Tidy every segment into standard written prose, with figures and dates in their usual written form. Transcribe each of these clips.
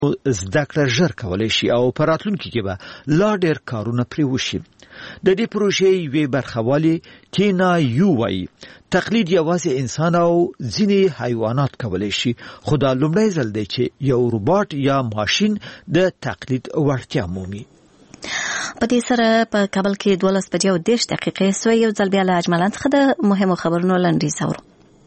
زده کړه ژر کولای شي او په راتلونکي کې به لا ډېر کارونه پرې وشي. د دې پروژې یوې برخوالې تینا یو وایي تقلید یوازې انسان او ځینې حیوانات کولای شي، خو دا لومړی ځل دی چې یو روباټ یا ماشین د تقلید وړتیا مومي. په دې سره په کابل کې 12:30 سوی یو ځل بیا له اجملان څخه د مهمو خبرونو لنډیز اورو.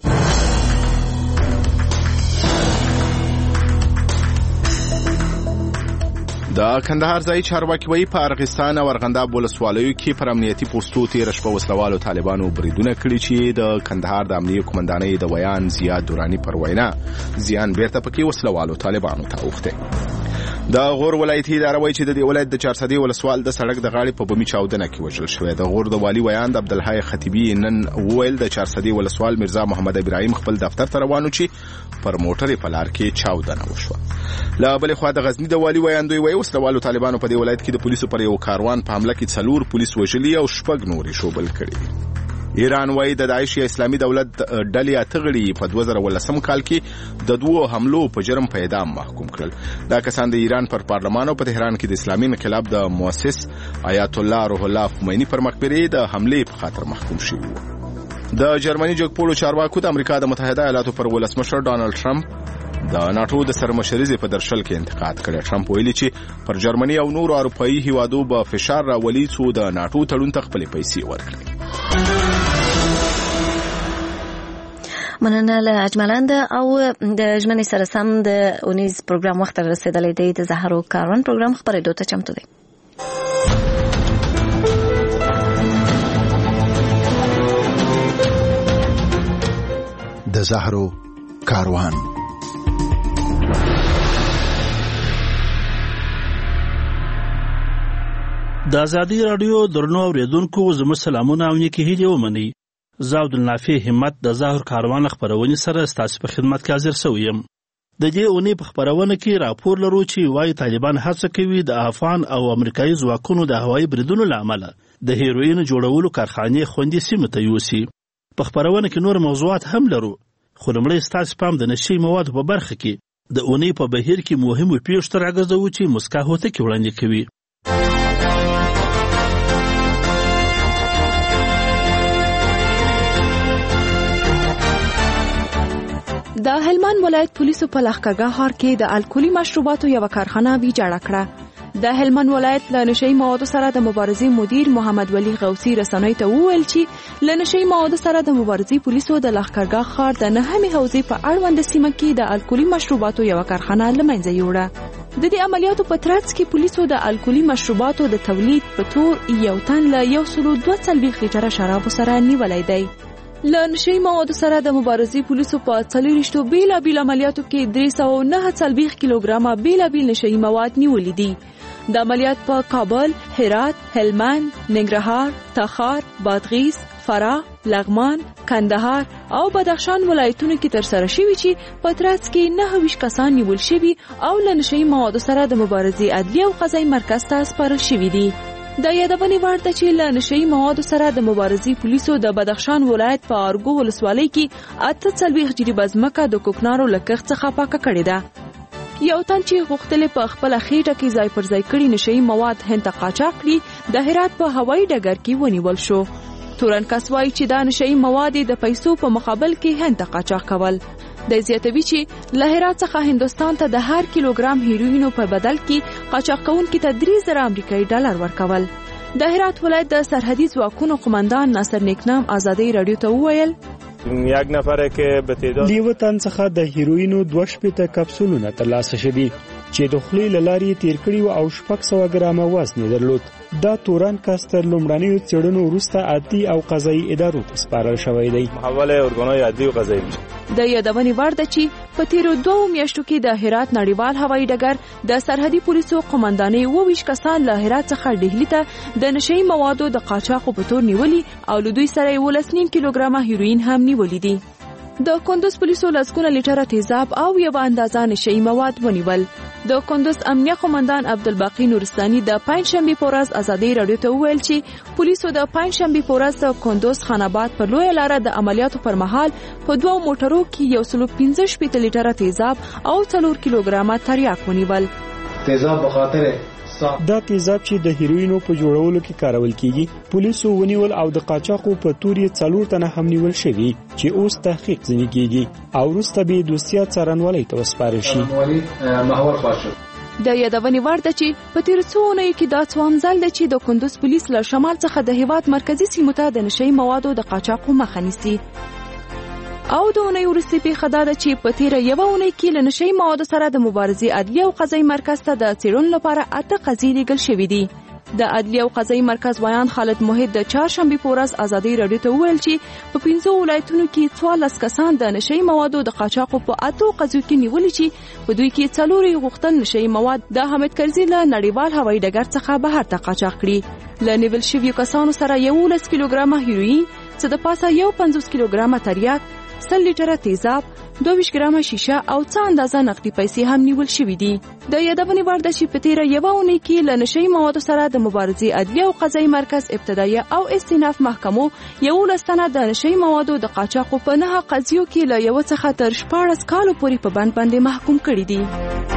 د کندهار ځای چارواکي وایي په ارغستان او ارغنداب ولسوالیو کې پر امنیتي پوسټو تېره شپه وسلوالو طالبانو بریدونه کړي چې د کندهار د امنیه قومندانۍ د ویان زیاد دوراني پر وینا زیان بیرته پکې وسلوالو طالبانو ته اوښتی. د غور ولایتي اداره وایي چې د دې ولایت د 400 ولسوال د سړک د غاړې په بمي چاودنه کې وژل شوی. د غور د والی ویان د عبدالحی خطیبی نن وویل د 400 ولسوال مرزا محمد ابراهیم خپل دفتر ته روانو چې پر موټر په لار کې چاودنه وشوه. لا بل خو د غزنی د والی ویان دوی وایي وسلوالو طالبانو په دې ولایت کې د پولیسو پر یو کاروان په حمله کې 4 پولیس وژلي او 6 نورې شوبل کړي. ایران وایي د داعش یا اسلامي دولت ډلې اتغړي په 2013 کال کې د 2 حملو په جرم په اعدام محکوم کړل. دا کسان د ایران پر پارلمان او په تهران کې د اسلامي انقلاب د مؤسس آیت الله روح الله خمینی پر مقبره د حمله په خاطر محکوم شوی و. د جرمني جګپوړو چارواکو د امریکا د متحده ایالاتو پر ولسمشر ډانلډ ټرمپ د ناتو د سرمشرۍ په درشل کې انتقاد کړی. ټرمپ ویلي چې پر جرمني او نورو اروپایي هیوادو به فشار راولي څو د ناتو تړون ته خپلې پیسې ورکړي. مننه له اجملان او د ژمنې سره سم د اونیز پروګرام وخت رسیدلی دی. د زهرو کاروان پروګرام خبرېدو ته چمتو دی. د زهرو کاروان. د ازادي رادیو درنو اوریدونکو زموږ سلامونه او نیکې هیلې ومنئ. زه عبدالنافع همت د زهرو کاروان خبرونې سره ستاسو په خدمت کې حاضر شوی یم. د دې اونۍ په خبرونه کې راپور لرو چې وايي طالبان هڅه کوي د افغان او امریکایي ځواکونو د هوایي بریدونو له امله د هیروین جوړولو کارخانې خوندي سیمه ته یوسي. په خبرونه کې نور موضوعات هم لرو، خو لومړی ستاسو پام د نشي موادو په برخه کې د اونۍ په بهیر کې مهمو پیښو ته راګرځوو چې مسکا هوتکي وړاندې کوي. د هلمند ولایت پولیسو په لښکرګاه ښار کې د الکولي مشروباتو یوه کارخانه ویجاړه کړه. د هلمند ولایت له نشهیي موادو سره د مبارزې مدیر محمد ولی غوثي رسنیو ته وویل چې له نشهیي موادو سره د مبارزې پولیسو د لښکرګاه ښار د 9مې حوزې په اړوند سیمه کې د الکولي مشروباتو یوه کارخانه له منځه یوړه. د دې عملیاتو په ترڅ کې پولیسو د الکولي مشروباتو د تولید په تور یو تن له 142 لیټره شرابو سره نیولی دی. له نشهیي موادو سره د مبارزې پولیسو په 40 بیلابیل عملیاتو کې 349 کیلوګرامه بیلابیل نشهیي مواد نیولي دي. د عملیات په کابل، هرات، هلمند، ننګرهار، تخار، بادغیس، فراه، لغمان، کندهار او بدخشان ولایتونو کې ترسره شوي چې په ترڅ کې 29 کسان نیول شوي او له نشهیي موادو سره د مبارزې عدلیه او قضایي مرکز ته سپارل شوي دي. د یادونې وړ ده چې له نشهیي موادو سره د مبارزې پولیسو د بدخشان ولایت په ارګو ولسوالۍ کې 48 جریبه ځمکه د کوکنارو له کښت څخه پاکه کړې ده. یو تن چې غوښتل په خپل خېټه کې ځای پر ځای کړي نشهیي مواد هند ته قاچاق کړي د هرات په هوایي ډګر کې ونیول شو. تورن کس وایي چې دا نشهیي مواد د پیسو په مقابل کې هند ته قاچاق کول. د زیاتوي چې له هرات څخه هندوستان ته د هر کیلوګرام هیروینو په بدل کې قاچاق کوونکي ته 3000 امریکایي ډالر ورکول. د هرات ولایت د سرحدي ځواکونو قومندان ناصر نیکنام ازادي رادیو ته وویل یک نفره که به تعداد دیو تن څخه د هیروینو 2 کپسولونه ترلاسه شوي چې د خولې له لارې تیر کړي او 600 ګرامه وزن درلود. دا توران کس تر لومړنیو څېړنو وروسته عادي او قضایي ادارو ته سپارل شوی دی. محول ارګانهای عادي او قضایي. د یادونې وړ ده چې په تیرو 2 میاشتو کې د هرات نړیوال هوایي ډګر د سرحدي پولیسو قومندانۍ 22 کسان له هرات څخه ډهلي ته د نشهیي موادو د قاچاقو په تور نیولي او له دوی سره 19 کیلوګرامه هیروین هم نیولي دي. د کندوز پولیسو لسګونه لیټره تیزاب او یو اندازه نشهیي مواد ونیول. د کندوز امنیه قومندان عبدالباقی نورستاني د پنځشنبه په ورځ ازادي رادیو ته وویل چې پولیسو د پنځشنبه په ورځ د کندوز خان آباد پر لویه لاره د عملیاتو پر مهال په 2 موټرو کې 115 لیټره تیزاب او 4 کیلوګرامه تریاک ونیول. تیزاب په خاطر دا تیزاب چې د هیروینو په جوړولو کې کارول کیږي پولیسو ونیول او د قاچاقو په توري 4 تنه هم نیول شوي چې اوس تحقیق ځنی کیږي او وروسته به دوسیه څارنوالۍ ته وسپارل شي. محور خاص د یادونې وړ ده چې په تیر څو اونیو کې دا څوام ځل ده چې د کندوز پولیس له شمال څخه د هیواد مرکزی سیمو ته د نشئی موادو د قاچاقو مخه نیسي. او د اونۍ وروستۍ پیښه دا ده چې په تیره یوه اونۍ کې له نشئی موادو سره د مبارزې عدلیه او قضایي مرکز ته د څېړنو لپاره 8 قضیې لیږل شوي دي. د عدلیه او قضایي مرکز ویان خالد موحد د چهارشنبې په ورځ ازادي رادیو ته وویل چې په 15 ولایتونو کې 14 کسان د نشئی موادو د قاچاقو په 8 قضیو کې نیولي چې په دوی کې 4 غوښتل نشئی مواد د حامد کرزي له نړیوال هوایي ډګر څخه بهر ته قاچاق کړي. له نیول شویو کسانو سره 11 کیلوګرامه هیروین څه د پاسه 50 کیلوګرامه تریاک 100 لیټره تیزاب 22 ګرامه شیشه او څه اندازه نقدي پیسې هم نیول شوې دي. د یادونې وړ ده چې په تیره یوه اونۍ کې له نشئی موادو سره د مبارزې عدلیه او قضایي مرکز ابتدایه او استیناف محکمو 11 تنه د نشئی موادو د قاچاقو په 9 قضیو کې له یو څخه تر 14 کالو پورې په بند باندې محکوم کړي دي.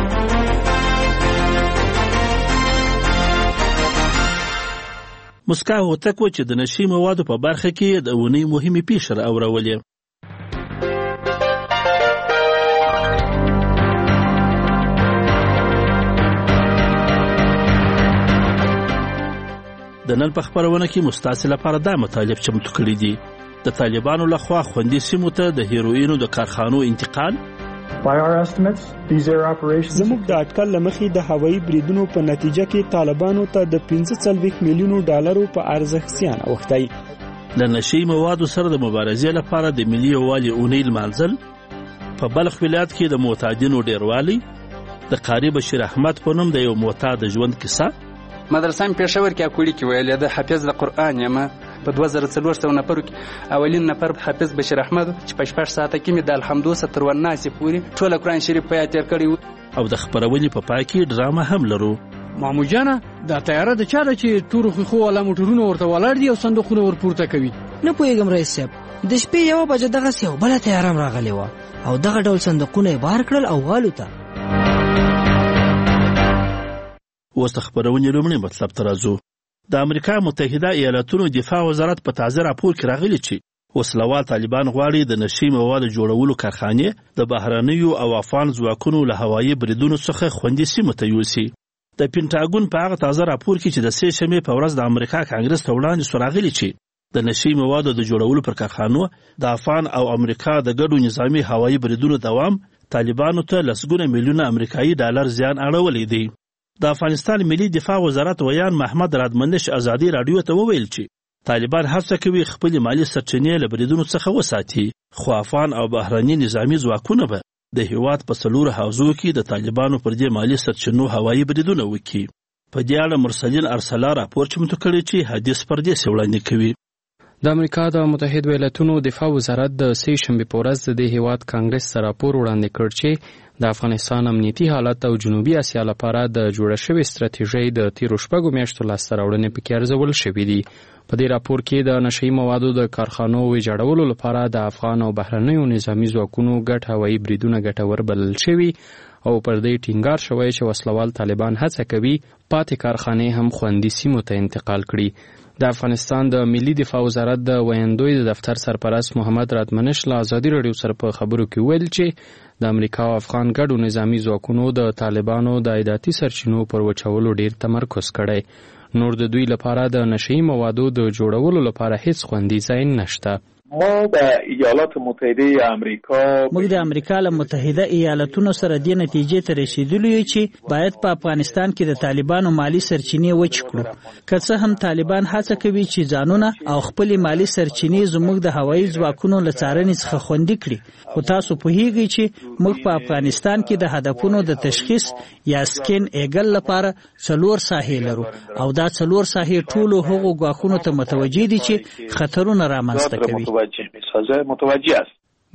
مسکا هوتک و چې د نشئی موادو په برخه کې د اونۍ مهمې پیښې راوړولې. د نن په خبرونه کې مستعصل لپاره دا مطالب چمتو کړي دي. د طالبانو لخوا خوندي سیمو ته د هیروینو د کارخانو انتقال. زموږ د اټکل لمخې د هوایي بریدونو په نتیجه کې طالبانو ته د 45 میلیونو ډالرو په ارزښت زیان اوښتی. د نشئی موادو سره د مبارزې لپاره د ملي یووالي اونۍ لمانځل. په بلخ ولایت کې د معتادینو ډیروالی. د قاری بشیر احمد په نوم د یو معتاد ژوند کیسه. مدرسه پېښور کې اکوړي کې ویل د حافظ د قرآن یم په 2400 نفرو کې اولین نفر حافظ بشیر احمد چې په 6 ساعته کې د الحمدو ستر وناس پوری ټول قرآن شریف په تیر کړی. او د خبرونې په پای کې ډرامه هم لرو. مامو جانا د طیاره د چا د چې تور خو ولا موټرونو ورته ولاړ دي او صندوقونه ورپورته کوي. نه پوهیږم رئیس صاحب د شپې یو بجې دغه سیو بل طیاره راغلی و او دغه ډول صندوقونه بار کړل او والو ته. اوس د خبرونې لومړی مطلب ته راځو. د امریکا متحده ایالاتونو دفاع وزارت په تازه راپور کې راغلی چې وسلوال طالبان غواړي د نشئی موادو جوړولو کارخانې د بهرنیو او افغان ځواکونو له هوایي بریدونو څخه خوندي سیمو ته یوسي. د پینټاګون په هغه تازه راپور کې چې د 3 شنبې په ورځ د امریکا کانګرس ته وړاندې شو راغلی چې د نشئی موادو د جوړولو پر کارخانو د افغان او امریکا د ګډو نظامی هوایي بریدونو دوام طالبانو ته لسګونه میلیونه امریکایي ډالر زیان اړولی دی. د افغانستان ملي دفاع وزارت ویان محمد رادمنش ازادي رادیو ته وویل چې طالبان هڅه کوي خپل مالی سرچینې له بریدونو څخه وساتي خو افغان او بهرني نظامی ځواکونه به د هیواد په 4 حوزو کې د طالبانو پر دې مالی سرچینو هوایي بریدونه وکړي. په دې اړه مرسلین ارسلا راپور چمتو کړی چې حدیث پردیس وړاندې کوي. د امریکا د متحده ایالاتونو دفاع وزارت د 3 شنبې په ورځ د هیواد کانګرس سره راپور وړاندې کړ چې د افغانستان امنیتي حالت او جنوبي اسیا لپاره د جوړه شوې ستراتیژۍ د تیرو شپږو میاشتو لاسته راوړنې پکې ارزول شوې دي. په دې راپور کې د نشئی موادو د کارخانو ویجاړولو لپاره د افغان او بهرنیو نظامی ځواکونو ګډ هوایي بریدونه ګټور بلل شوي او پر دې ټینګار شوی چې وسلوال طالبان هڅه کوي پاتې کارخانې هم خوندي سیمو ته انتقال کړي. د افغانستان د ملي دفاع وزارت د ویاندوی د دفتر سرپرست محمد رادمنش له ازادي رادیو سره په خبرو کې ویل چې د امریکا او افغان ګډو نظامی ځواکونو د طالبانو د عایداتي سرچینو پر وچولو ډیر تمرکز کړی. نور د دوی لپاره د نشئی موادو د جوړولو لپاره هیڅ خوندي ځای نشته. ما د ایالات متحده امریکا موږ د امریکا له متحده ایالاتونو سره د نتیجې ته رسیدلی یو چې باید په افغانستان کې د طالبانو مالی سرچینې وچ کړو. که څه هم طالبان هڅه کوي چې ځانونه او خپل مالی سرچینې زموږ د هوایي ځواکونو له څارنې څخه خوندي کړي، خو تاسو پوهیږئ چې موږ په افغانستان کې د هدفونو د تشخیص یا سکین ایګل لپاره 4 ساحې لرو او دا 4 ساحې ټولو هغو ګواښونو ته متوجه دي چې خطرونه رامنځته کوي. متوجه است.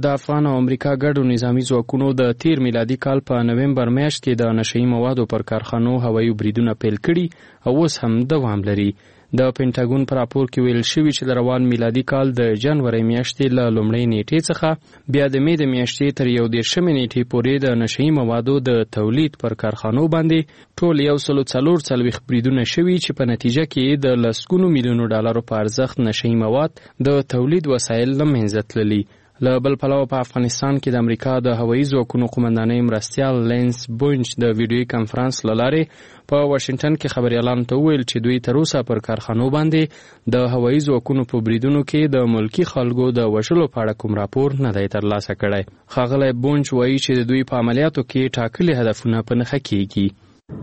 د افغان او امریکا ګډو نظامی ځواکونو د تیر میلادي کال په نومبر میاشت کې د نشئی موادو پر کارخانو هوایي بریدونه پیل کړي او اوس هم دوام لري. د پینټاګون په راپور کې ویل شوي چې د روان میلادي کال د جنوري میاشتې له لومړۍ نیټې څخه بیا د مې د میاشتې تر 11 نیټې پورې د نشئی موادو د تولید پر کارخانو باندې ټول 144 بریدونه شوي چې په نتیجه کې د لسګونو میلیونو ډالرو په ارزښت نشئی مواد د تولید وسایل له منځه تللي. له بل پلوه په افغانستان کې د امریکا د هوایي ځواکونو قومندانۍ مرستیال لینس بونچ د ویډیوي کنفرانس له لارې په واشنگټن کې خبريالانو ته وویل چې دوی تر اوسه پر کارخانو باندې د هوایي ځواکونو په بریدونو کې د ملکی خلکو د وژلو په اړه کوم راپور نه دی ترلاسه کړی. ښاغلی بونچ وایي چې د دوی په عملیاتو کې ټاکلي هدفونه په نښه کیږي.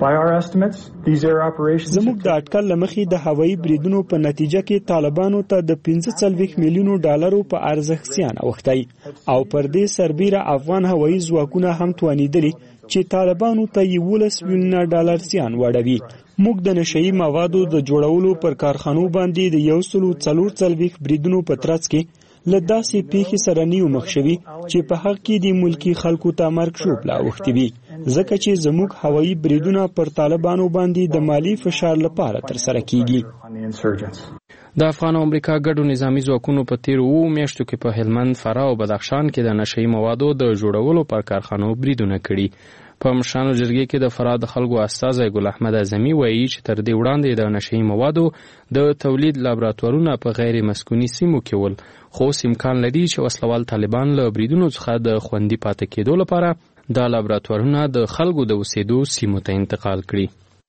زموږ د اټکل لمخې د هوایي بریدونو په نتیجه کې طالبانو ته د 45 میلیونو ډالرو په ارزښت زیان اوښتی او پر دې سربیره افغان هوایي ځواکونه هم توانیدلي چې طالبانو ته 11 میلیونه ډالر زیان واړوي. موږ د نشئی موادو د جوړولو پر کارخانو باندې د 144 بریدونو په ترڅ کې له داسې پیښې سره نیو مخ شوي چې په حق کې د ملکی خلکو ته مرګ ژوبله اوښتي وي، ځکه چې زموږ هوایي بریدونه پر طالبانو باندې د مالی فشار لپاره ترسره کیږي. د افغان او امریکا ګډو نظامی ځواکونو په تیر 2 میاشتو کې په هلمند، فراه او بدخشان کې د نشئی موادو د جوړولو پر کارخانو بریدونه کړي. په مشرانو جرګې کې د فراه د خلکو استازی ګل احمد اعظمي وایي چې تر دې وړاندې د نشئی موادو د تولید لابراتوارونه په غیر مسکوني سیمو کې ول، خو امکان لري چې وسلوال طالبان له بریدونو څخه د خوندي پاتې کېدو لپاره دا لابراتوارونه د خلکو د اوسېدو سیمو ته انتقال کړي.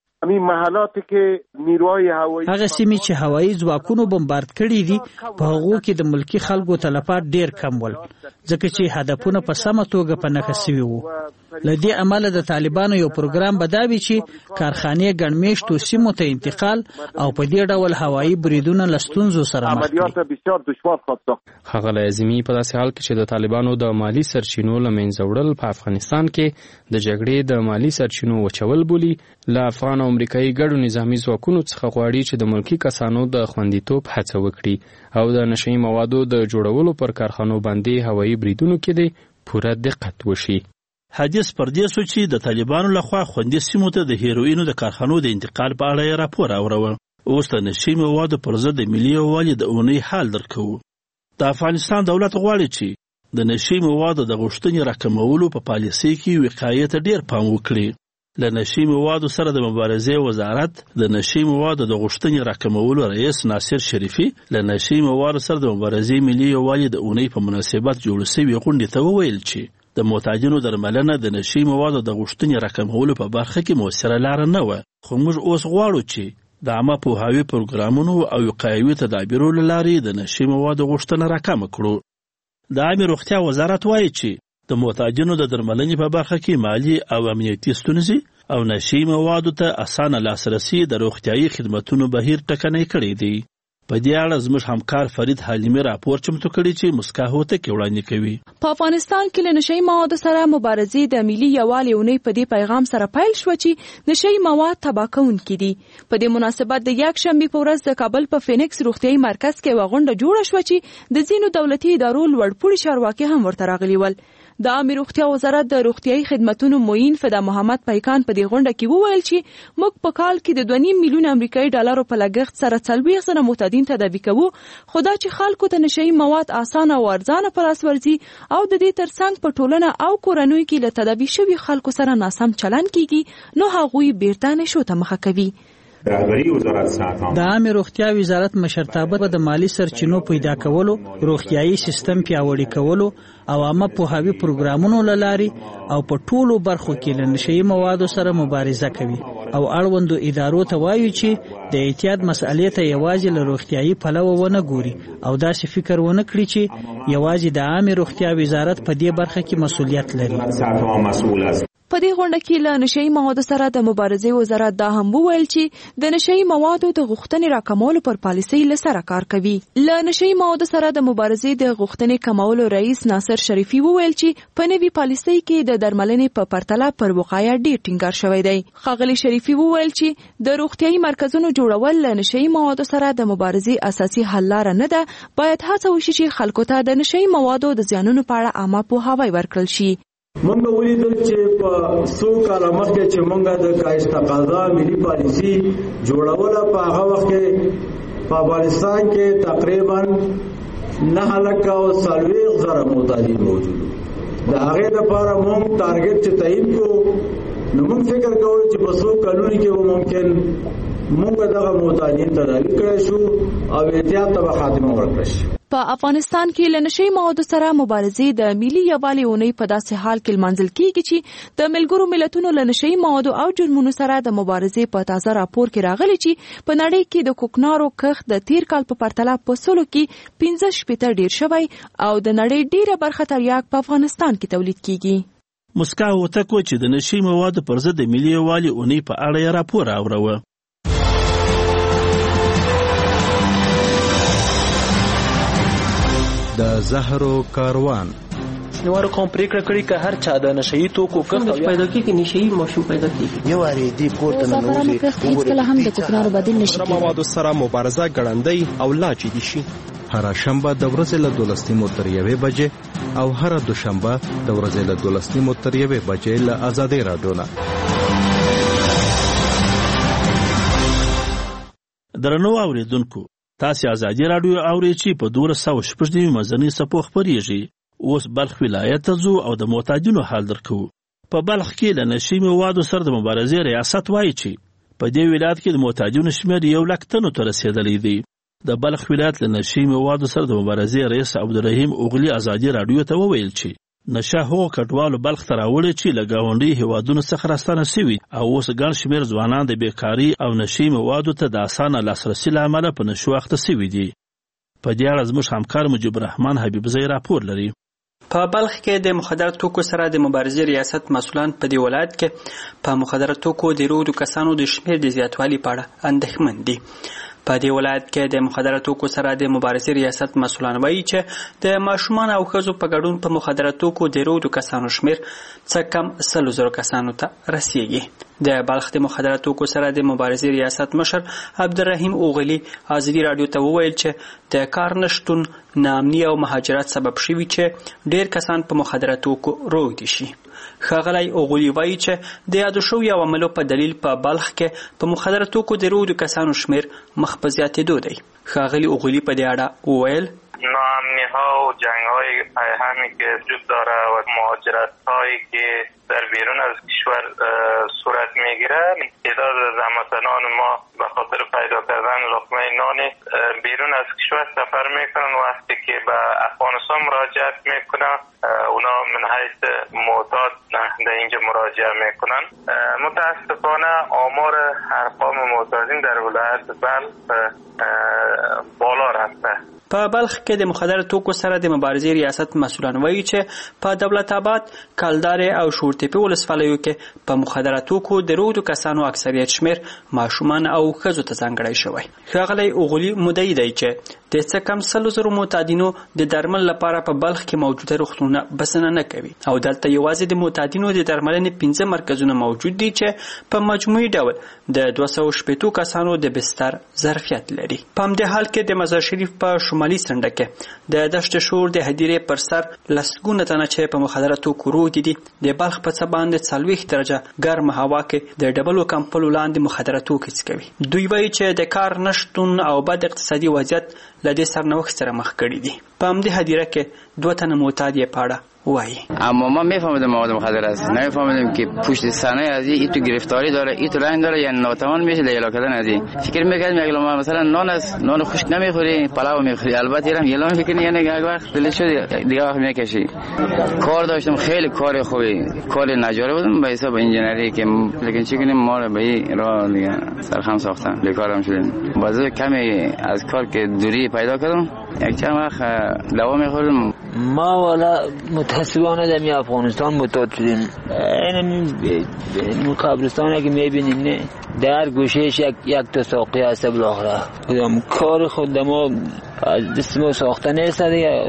هغه سیمې چې هوایي ځواکونو بمبارد کړي دي په هغو کې د ملکی خلکو تلفات ډیر کم ول، ځکه چې هدفونه په سمه توګه په نښه شوي وو. له دې امله د طالبانو یو پروګرام به دا وي چې کارخانې ګڼمېشتو سیمو ته انتقال او په دې ډول هوایي بریدونه له ستونزو سره مخ کړي. ښاغلی اعظمي په داسې حال کې چې د طالبانو د مالی سرچینو له منځه وړل په افغانستان کې د جګړې د مالی سرچینو وچول بولي، له افغان او امریکایي ګډو نظامي ځواکونو څخه غواړي چې د ملکی کسانو د خوندیتوب هڅه وکړي او د نشئی موادو د جوړولو پر کارخانو باندې هوایي بریدونو کې د پوره دقت وشي. حدیث پر دې سو چې د طالبانو لخوا خوندي سیمو ته د هیروینو د کارخانو د انتقال په اړه راپور اوروه. اوس د نشئی موادو پر ضد د ملي یووالي د اونۍ حال درکو. د افغانستان دولت غواړي چې د نشئی موادو د غوښتنې راکمولو په پالیسۍ کې وقایې ته ډیر پام وکړي. له نشئی موادو سره د مبارزې وزارت د نشئی موادو د غوښتنې راکمولو رئیس ناصر شریفي له نشئی موادو سره د مبارزې ملي یووالي د اونۍ په مناسبت جوړ شوې غونډې ته وویل چې د معتادینو درملنه د نشئی موادو د غوښتنې راکمولو په برخه کې موثره لاره نه وه، خو موږ اوس غواړو چې د عامه پوهاوي پروګرامونو او وقایوي تدابیرو له لارې د نشئی موادو غوښتنه راکمه کړو. د عامې روغتیا وزارت وایي چې د معتادینو د درملنې په برخه کې مالی او امنیتي ستونزې او نشئی موادو ته اسانه لاسرسي د روغتیايي خدمتونو بهیر ټکنی کړی دی. په دې اړه زموږ همکار فرید حلیمي راپور چمتو کړی چې مسکا هوتک وړاندې کوي. په افغانستان کې له نشئی موادو سره مبارزې د ملي یووالي اونۍ په دې پیغام سره پیل شو چې نشئی مواد تباه کوونکي دي. په دې مناسبت د یکشنبې په ورځ د کابل په فینکس روغتیايي مرکز کې یوه غونډه جوړه شوه چې د ځینو دولتي ادارو لوړپوړي چارواکي هم ورته راغلي ول. د عامې روغتیا وزارت د روغتیايي خدمتونو معین فدا محمد پیکان په دې غونډه کې وویل چې موږ په کال کې د 2.5 میلیون امریکایي ډالرو په لګښت سره 40 زره معتادین تداوي کوو، خو دا چې خلکو ته نشئی مواد اسانه او ارزانه په لاس ورځي او د دې ترڅنګ په ټولنه او کورنیو کې له تداوي شوي خلکو سره ناسم چلند کیږي، نو هغوی بیرته نشو ته مخه کوي. د عامې روغتیا وزارت مشرتابه د مالی سرچینو پیدا کولو، روغتیايي سیستم پیاوړي کولو او عامه پوهاوي پروګرامونو له لارې او په ټولو برخو کې له نشئی موادو سره مبارزه کوي او اړوندو ادارو ته وایي چې د اعتیاد مسئلې ته یوازې له روغتیايي پلوه ونه ګوري او داسې فکر ونه کړي چې یوازې د عامې روغتیا وزارت په دې برخه کې مسؤلیت لري. په دې غونډه کې له نشئی موادو سره د مبارزې وزارت دا هم وویل چې د نشئی موادو د غوښتنې راکمولو پر پالیسۍ له سره کار کوي. له نشئی موادو سره د مبارزې د غوښتنې کمولو رئیس ناصر شریفي وویل چې په نوي پالیسۍ کې د درملنې په پرتله پر وقایه ډیر ټینګار شوی دی. ښاغلي شریفي وویل چې د روغتیايي مرکزونو جوړول له نشئی موادو سره د مبارزې اساسي حل لاره نه ده. باید هڅه وشي چې خلکو ته د نشئی موادو د زیانونو په اړه عامه پوهاوی ورکړل شي. مونږ ولیدل چې په څو کاله مخکې چې مونږ د کاهشت تقاضا ملي پالیسي جوړوله په هغه وخت کې په افغانستان کې تقریبا 9,40,000 محتاجین موجود د هغې لپاره مونږ ټارګټ چې تعیین کړو نو مونږ فکر کوو چې په څو کلونو کې ممکن مونږ دغه محتاجین تدارک کړی شو او احتیاط ته خاتمه ورکړی شي. په افغانستان کې له نشئی موادو سره مبارزې د ملي یووالي اونۍ په داسې حال کې لمانځل کیږي چې د ملګرو ملتونو له نشئی موادو او جرمونو سره د مبارزې په تازه راپور کې راغلي چې په نړۍ کې د کوکنارو کښت د تیر کال په پرتله په سلو کې 15% ډیر شوی او د نړۍ ډیره برخه تریاک په افغانستان کې تولید کیږي. مسکا وتکو چې د نشئی موادو پر ضد د ملي یووالي اونۍ په اړه راپور راوړو. د زهرو کاروان نوار کوم پریکړه کړی که هر چا د نشئی توکو کښت پیدا کیږي نشئی ماشوم پیدا کیږي یو اړې دی پورته نه نوځي کله هم د کوکنارو بدیل نشي کېدای. موادو سره مبارزه ګړندۍ او لا جدي شي. هر شنبه د ورځې له 12 تر 1 بجې او هر دوشنبه د ورځې له 12 تر 1 بجې له آزادۍ رادیو نه. درنو اوریدونکو تاسو آزادي رادیو اورئ چې په 216 مزنی صفو خبريږي. اوس بلخ ولایت ته ځو او د معتادینو حال درکو. په بلخ کې له نشئی موادو سره د مبارزې ریاست وایي چې په دې ولایت کې د معتادینو شمېر 100,000 تنو ته رسیدلی دی. د بلخ ولایت له نشئی موادو سره د مبارزې رئیس عبدالرحیم اوغلی آزادي رادیو ته وویل چې نشه هغو کډوالو بلخ ته راوړي چې له ګاونډي هیوادونو څخه راستانه شوي او اوس ګڼ شمېر ځوانان د بیکاري او نشئی موادو ته د اسانه لاسرسي له امله په نشو اخته شوي دي. په دې اړه زموږ همکار مجيب الرحمن حبیبزی راپور لري. په بلخ کې د مخدر توکو سره د مبارزې ریاست مسؤلان په دې ولایت کې په مخدر توکو د رودو کسانو د شمېر د زیاتوالي په اړه اندېښمن دي. په دې ولایت کې د مخدر توکو سره د مبارزې ریاست مسؤلان وایي چې د ماشومان او ښځو په ګډون په مخدر توکو د رودو کسانو شمېر څه کم 100,000 کسانو ته رسیږي. د بلخ د مخدر توکو سره د مبارزې ریاست مشر عبدالرحیم اوغلی آزادي رادیو ته وویل چې د کار نشتون ناامني او مهاجرت سبب شوي چې ډیر کسان په مخدر توکو روږدي شي. ښاغلی اوغلی وایي چې د یادو شویو عواملو په دلیل په بلخ کې په مخدر توکو د روږدو کسانو شمېر مخ په زیاتېدو دی. ښاغلی اوغلی په دې اړه وویل ناامنی ها و جنگ های پیهمی که وجود داره و مهاجرت هایی که در بیرون از کشور صورت میگیره تعداد از هموطنان ما به خاطر پیدا کردن لقمه نان بیرون از کشور سفر میکنن. وقتی که به افغانستان مراجعت میکنن اونا من حیث معتاد در اینجا مراجعه میکنن. متاسفانه آمار ارقام معتادین در ولایت بلخ بالا رفته. په بلخ کې د مخدر توکو سره د مبارزې ریاست مسؤلان وایي چې په دولت آباد، کلدار او شورتپې ولسوالیو کې په مخدر توکو د روږدو کسانو اکثریت شمیر ماشومان او ښځو ته ځانګړی شوی. ښاغلی اوغلی مدعي دی چې د څه کم 100,000 معتادینو د درمل لپاره په بلخ کې موجوده روغتونونه بسنه نه کوي او دلته یوازې د معتادینو د درملنې 15 مرکزونه موجود دي چې په مجموعي ډول د 260 کسانو د بستر ظرفیت لري. په همدې حال کې د مزار شریف په شمالي سنډه کې د دشت شور د هدیرې پر سر لسګونه تنه چې په مخدره توکو روږدي دي د بلخ په څه باندې 40 درجه ګرمه هوا کې د ډبلو کمپلو لاندې مخدره توکي څکوي. دوی وایي چې د کار نشتون او بد اقتصادي وضعیت له دې سرنوښت سره مخ کړي دي. په همدې هدیره کې 2 تنه معتاد یې پاړه وای. اما ما میفهمیدیم مواد مخدر است، نمیفهمیدیم که پشت صحنه از این تو گرفتاری داره، این تو لاین داره، یعنی ناتوان میشه لیلا کردن از این. فکر میکردم اگه ما مثلا نان است، نان خشک نمیخوری، پلاو میخوری، البته هم یلان فکر یعنی یک وقت دلش شد دیگه وقت میکشی. کار داشتم، خیلی کار خوبی، کار نجاری بودم به حساب انجینری که لیکن چی کنیم ما رو به این راه دیگه سرخم ساختن، بیکارم شدیم. بعضی کمی از کار که دوری پیدا کردم، یک چند وقت دوا میخوردم ما والا متاسفانه در افغانستان معتاد شدیم. این قبرستانی که میبینین در گوشهش یک تا ساقی هست بالاخره. کار خود ما از دست ما ساخته نیست دیگه.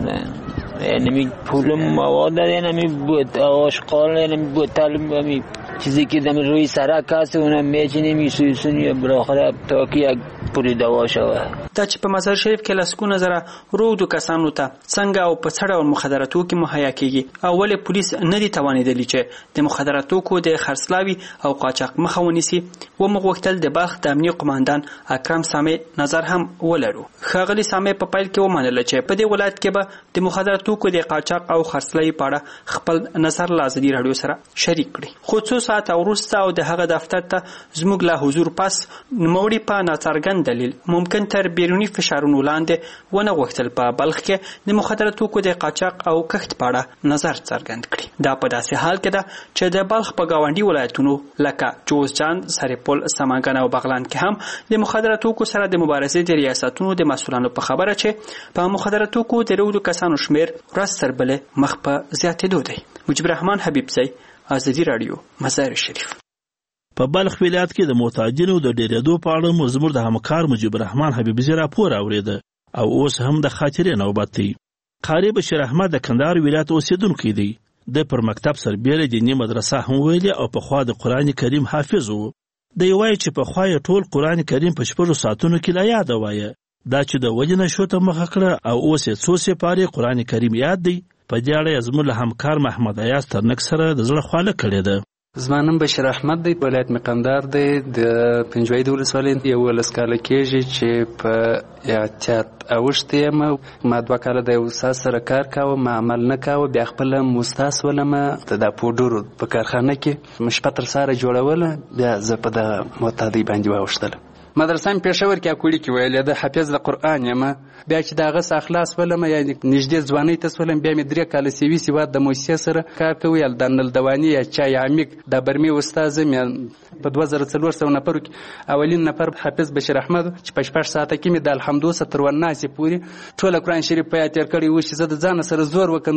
یعنی پول مواد یعنی بود آشغال یعنی بوتل چیزی که دم روی سرک هست اونم میچینیم میسویسونی بالاخره تا که یک پولی دوا شوه. دا چې په مزار شریف کې لسګونه زره روږدو کسانو ته څنګه او په څه ډول مخدره توکي مهیا کیږي او ولې پولیس نه دي توانېدلي چې د مخدره توکو د خرڅلاوي او قاچاق مخه ونیسي. وموږ غوښتل د بلخ د امنیه قماندان اکرم سامي نظر هم ولرو. ښاغلي سامي په پیل کې ومنله چې په دې ولایت کې به د مخدره توکو د قاچاق او خرڅلاوي په اړه خپل نظر له ازادي راډیو سره شریک کړي. خو څو ساعته وروسته او د هغه دفتر ته زموږ له حضور پس نوموړي په ناڅرګند دلیل ممکن تر بیرونی فشارونو لاندې ونه غوښتل په بلخ کې د مخدره توکو د قاچاق او کښت په اړه نظر څرګند کړي. دا په داسې حال کې ده چې د بلخ په گاونډي ولایتونو لکه جوزجان، سرپل، سمنګان او بغلان کې هم د مخدره توکو سره د مبارزې د ریاستونو د مسؤلانو په خبره چې په مخدره توکو د روږدو کسانو شمیر ورځ تر بلې مخ په زیاتېدو دی. مجيب الرحمن حبیبزی، ازادي راډیو، مزار شریف. په بلخ ولایت کې د معتادینو د ډیرېدو په اړه مو زموږ د همکار مجيب الرحمن حبیبزی راپور اورېده او اوس هم د خاطرې نوبت دی. قاری بشیر احمد د کندهار ولایت اوسیدونکی دی. د پر مکتب سربېره دیني مدرسه هم ویلې او په خوا د قرآن کریم حافظ وو. دی وایي چې په خوا یې ټول قرآن کریم په 6 ساعتونو کې لا یاد وایه. دا چې د وجې نشو ته مخه کړه او اوس یې څو سپارې قرآن کریم یاد دی. په دې اړه یې زموږ له همکار محمد ایاز ترنک سره د زړه خواله کړې ده. زما نوم بشیر احمد دی، ولایت مقندار دی، د پنجوایي د ولسوالۍ 11 کاله کېږي چې په احتیاط اوښتې یم. ما 2 کاله د یو استاد سره کار کاوه، ما عمل نه کاوه. بیا خپله مستاس ولمه د پوډرو په کارخانه کې شپه تر سهاره جوړوله. بیا زه په دغه معتادۍ باندې واوښتلم. مدرسه مې پېښور کې اکوړي کې ویلې ده، حافظ د قرآن یم. بیا چې د هغه څخه اخلاص ولم، یعنې نږدې ځوانۍ ته سولم. بیا مې 3 کاله سیوي سواد د موسسې سره کار کوي، یا د نلدواني یا چای عمیق د برمې استاد یم. په 2400 نفرو کې اولین نفر حافظ بشیر احمد چې په 6 ساعته کې مې د الحمدوسه تر وناسې پورې ټول قرآن شریف په یاد تیر کړی و چې زه د ځان سره زور وکم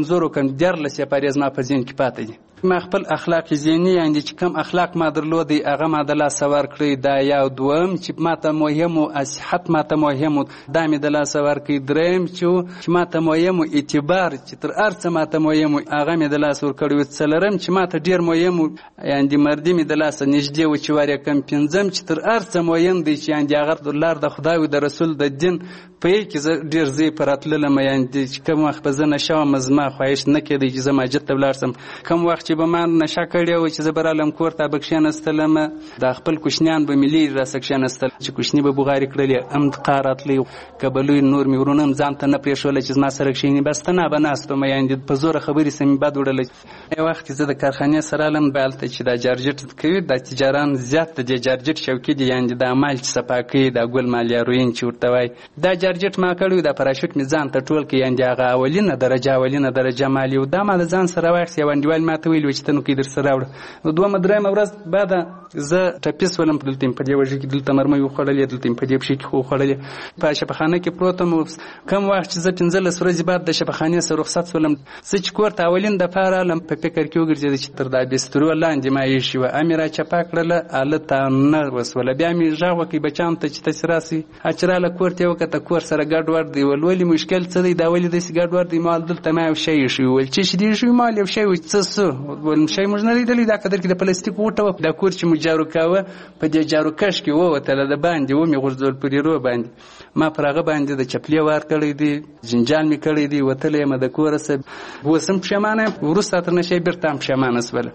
14 سپارې زما په ذهن کې پاتې دي. ما خپل اخلاق ذهني یعنې چې کم اخلاق ما درلودی هغه ما د لاس ورکړی. دا یو دوم چې ماته مهم او صحت ماته مهم دا مې د لاس ورکړی. دریم چې ماته مهم اعتبار چې تر ارڅ ماته مهم هغه مې د لاس ورکړی. څلورم چې ماته ډیر مهم یعنې مردی مې د لاس نږدې و چې واره کم. پنځم چې تر ارڅ مهم دی چې یعنې هغه د لار د خدای او د رسول د دین په کې زه ډیر زی پراتللم. یعنې چې کوم وخت به زه نشم زما خواهش نه کېدی چې زه مسجد ته ولاړ سم. کوم وخت چې به ما نشه کړی و چې زه به رالم کور ته به کښېنستلم، د خپل کوچنیان به مې لرې راسه کښېنستل چې کوچني به بوغارې کړلې هم دقه راتلی. که به لوی نور مې ورونه هم ځان ته نه پرېښوله چې زما سره کښېني. بس ته نه به ناست وم، یعنې په زوره خبرې سه مې بد وړله. یو وخت چې زه د کارخانې سره رالم به هلته چې دا جارجټ کوي دا تجاران زیات د دې جارجټ شوقي دي، یعنې د مال چې صفا کوي دا ګل مال یا روین چې ورته وایي. دا جارجټ ما کړی، دا پراشوټ مې ځان ته ټول کړي، یعنې هغه اولینه درجه مال یو. دا ما د ځان سره واخیست. یو انډیوال ما ته ویل چې ته نو کې در سره راوړه. دومره درېیمه ورځ بعده زه ټپیس ولم. دلته مې په دې وږي کې دلته مرمۍ وخوړلې، دلته مې په دې پښې کې خو وخوړلې. په شفاخانه کې پروت وم. کم وخت چې زه 15 ورځې بعد د شفاخانې سره رخصت شولم، زه چې کور ته اولین دفعه رالم په فکر کې وګرځېده چې تر دا بسترو لاندې ما ایښې وه. مې راچپه کړله، هلته نه وسوله. بیا مې غږ وکړ بچیانو ته چې تاسې راسئ. چې راله کور ته یې وکته، کور سره ګډوډ دی. ولې مشکل څه دی؟ دا ولې داسې ګډوډ دی؟ ما دلته ما یو شی ایښی وویل چې دې ایښی ما یو شی څه ولم شی موږ نه لیدلی. دا قدر کې د پلاستیک وټه وه. دا کور چې مو جارو کاوه په دې جارو کش کې ووتله د باندې ومې غورځول پر رو باندې. ما پر هغه باندې د چپلې وار کړی دی، جنجال مې کړی دی، وتلی یم د کوره څه. اوس هم پښیمانه یم، وروسته تر نشی بېرته هم پښیمانه شوله.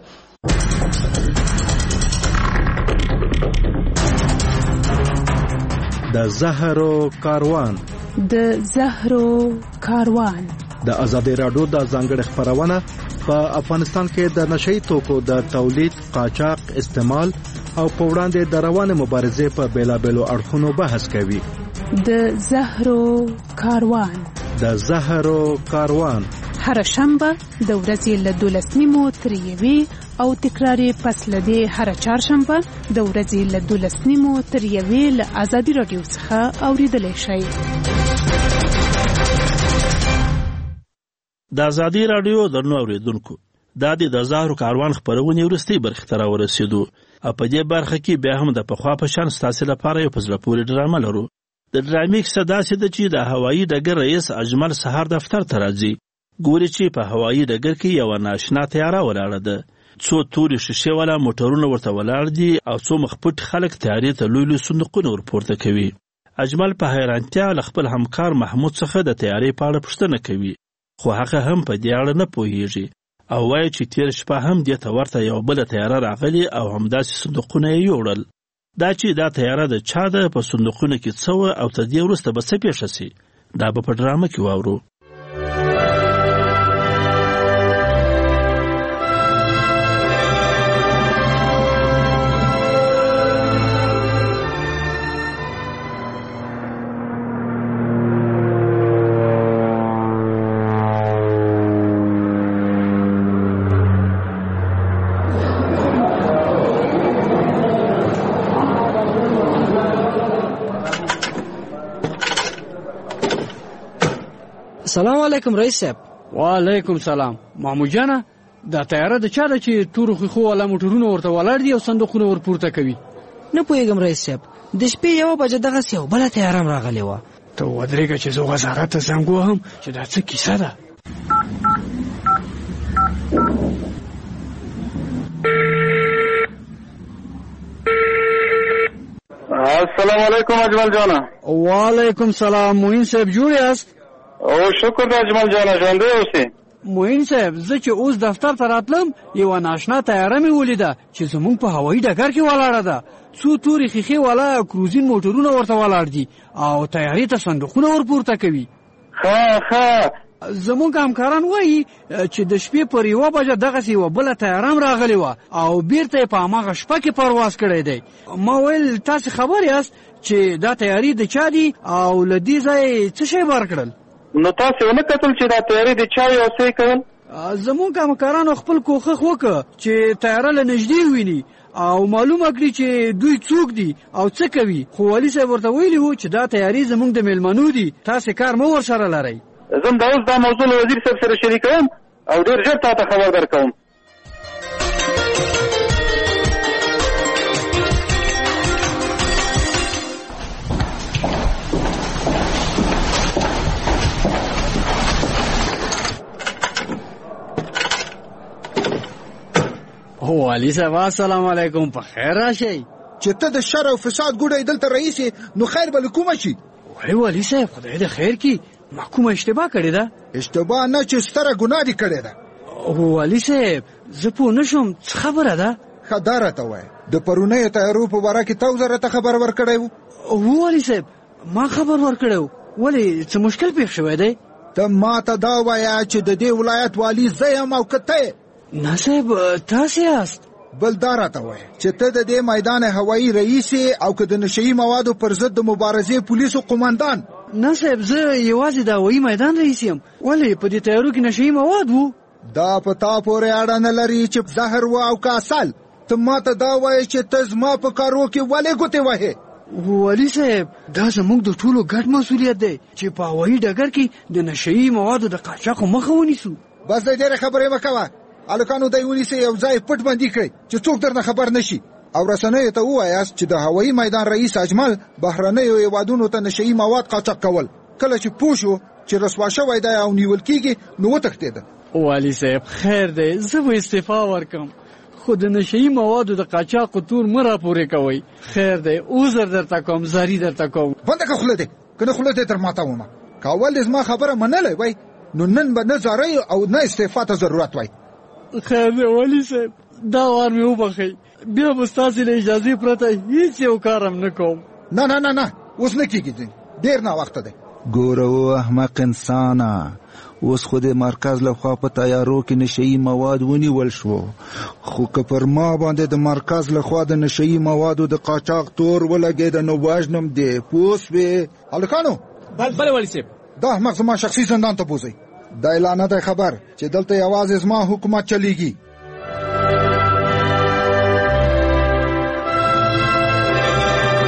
د زهرو کاروان د ازادي راډیو د ځانګړي خبرونه په افغانستان کې د نشئی توکو د تولید، قاچاق، استعمال او په وړاندې د روانه مبارزې په بیلابېلو اړخونو بحث کوي. د زهرو کاروان هر شنبه د ورځې له 12 تر 1 او تکراری پس لدې هر چهارشنبه د ورځې له 12 تر 1 له ازادي راډیو څخه اوریدلای شئ. د ازادي راډیو درنو اوریدونکو دا د زهرو کاروان خپرونې وروستۍ برخې ته راورسېدو او په دې برخه کې بیا هم د پخوا په شان ستاسې لپاره یو په زړه پورې ډرامه لرو. د ډرامې کیسه داسې ده چې د هوایي ډګر رئیس اجمل سهار دفتر ته راځي. ګوري چې په هوایي ډګر کې یوه ناشنا تیاره ولاړه ده. څو تورې شیشې والا موټرونه ورته ولاړ دي او څو مخ پټ خلک تیارې ته لوی لوی صندوقونه ورپورته کوي. اجمل په حیرانتیا له خپل همکار محمود څخه د تیارې په اړه پوښتنه کوي، خو هغه هم په دې اړه نه پوهیږي او وایي چې تېر شپه هم دې ته ورته یوه بله تیاره راغلې او همداسې صندوقونه یې یوړل. دا چې دا تیاره د چا ده، په صندوقونو کې څه وه او تر دې وروسته به څه پېښه سي، دا به په ډرامه کې واورو. سلام علیکم رئیس صاحب. وعلیکم سلام. محمود جانه دا تیاره د چا ده چې تورو خیخو والا موټرونه ورته ولاړ دي او صندوقونه ورپورته کوي؟ نه پوهېږم رئیس صاحب، د شپې 1 بجه دغسې یو بله تیاره هم راغلې وه. ته ودرېږه چې زه وزارت ته زنګ وهم چې دا څه کیسه ده. السلام علیکم اجمل جانه. وعلیکم سلام. موین صاحب جوړ یاست؟ او شکر د اجمل جانه ژوندی اوسې. موین صاحب زه چې اوس دفتر ته راتلم یوه ناشنا تیاره مې ولیده چې زموږ په هوایي ډګر کې ولاړه ده. څو تورې ښیښې والا کروزین موټرونه ورته ولاړ دي او تیارې ته صندوقونه ورپورته کوي. ښه زموږ همکاران وایي چې د شپې پر 1 بجه دغسې یوه بله تیاره هم راغلې وه او بیرته یې په هماغه شپه کې پرواز کړی دی. ما ویل تاسې خبر یاست چې دا تیارې د چا دي او له دې ځایه څه شی بار کړل؟ نو تاسې ونه کتل چې دا تیارې د چا وي او څه یې کول؟ زموږ همکارانو خپل کوښښ وکړه چې تیاره له نږدې وویني او معلومه کړي چې دوی څوک دي او څه کوي، خو والي صاحب ورته ویلي وو چې دا تیارې زموږ د میلمنو دي، تاسې کار مه ورسره لرئ. زه دا اوس دا موضوع له وزیر صاحب سره شریکوم او ډېر ژر تا ته خبر درکوم. والي صاحب السلام علیکم. په خیر راشئ. چې ته د شر او فساد ګوډی دلته رئیس یې نو خیر به له کومه شي؟ وای والي صاحب خدای دې خیر کړي، ما کومه اشتباه کړې ده؟ اشتباه نه چې ستره ګناه دې کړې ده. والي صاحب زه پوه نه شوم څه خبره ده؟ ښه دا راته وایه د پرونیو تیارو په باره کې تا زه راته خبر ورکړی و؟ هو والي صاحب ما خبر ورکړی و. ولې څه مشکل پېښ شوی دی؟ ته ما ته دا وایه چې د دې ولایت والي زه یم او که ته یې؟ نه صاحب تاسې یاست. بل دا راته وایه چې ته د دې میدان هوایي رئیس او که د نشهیي موادو پر ضد د مبارزې پولیسو قماندان؟ نه صاحب زه یوازې د هوایي میدان رئیس یم. ولې په دې تیارو کې نشهیي مواد وو؟ دا په تا پورې اړه نه لري چې زهر و او که اصل. ته ما ته دا وایه چې ته زما په کارو کې ولې ګوتې وهې؟ والي صاحب دا زموږ د ټولو ګډ مسؤلیت دی چې په هوایي ډګر کې د نشهیي موادو د قاچاقو مخه ونیسو. بس د ډېرې خبرې مه کوه. هلکانو دی ونیسئ یو ځای پټ بندي کړئ چې څوک درنه خبر نشي او رسنیو ته ووایاست چې د هوایي میدان رئیس اجمل بهرنیو هیوادونو ته نشهیي مواد قاچاق کول. کله چې پوه شو چې رسوا شوی دی او نیول کېږي نو وتښتېده. والي صاحب خیر دی زه به استعفا ورکم، خو د نشهیي موادو د قاچاقو تور مه راپورې کوئ. خیر دی عذر درته کوم، زاري درته کوم. بنده که خوله دې که نه خوله دې در ماته ومه. که اول دې زما خبره منلی وای نو نن به نه زارۍ او نه استعفا ته ضرورت وای. خیر دی والي صاحب دا وار مې وبخئ، بیا به ستاسې له اجازې پرته هیڅ یو کار هم نه کوم. نه نه نه نه اوس نه کېږي، ډېر ناوخته دی. ګوره و احمق انسانه، اوس خو د مرکز لخوا په تیارو کې نشهیي مواد ونیول شو، خو که پر ما باندې د مرکز لخوا د نشهیي موادو د قاچاق تور ولګېده نو وژنم دې. پوه شوې؟ هلکانو بله والي صاحب دا احمق زما شخصي زندان ته بوځئ. دا اعلان نه دی خبر چې دلته یوازې زما حکومت چلیږي.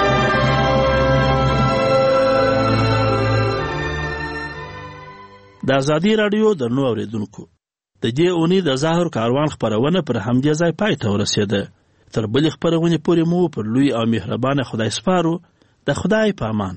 د د ازادي راډیو درنو اوریدونکو د دې اونۍ د ظاهر کاروان خپرونه پر همدې ځای پای ته ورسېده. تر بلې خپرونې پورې مو پر لوی او مهربانه خدای سپارو. د خدای په امان.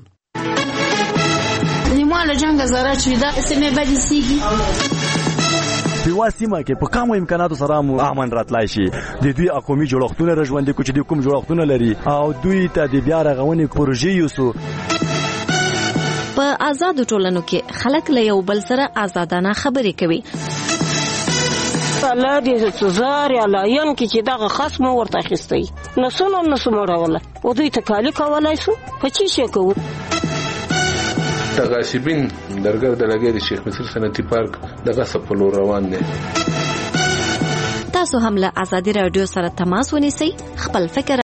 نیماله جنگ زاره چې دا اسمه بدی سیږي په واسمه کې په کومو امکاناتو سره مو امن راتلای شي. د دوی اقومي جوړښتونه رژوندې کو چې د کوم جوړښتونه لري او دوی ته د بیا رغونې پروژې یوسو. په آزادو ټولنو کې خلک له یو بل سره آزادانه خبرې کوي. الله دې سزار یا لاین کې چې دغه خصم ورته اخیستی نسونه راوله او دوی ته کالی کولای شو په چی شي کوو. تغاشبین درګر د لګي د شیخ مصر صنعتي پارک دغه سپلو روان دي. تاسو هم له ازادي رادیو سره تماس ونیسئ. خپل فکر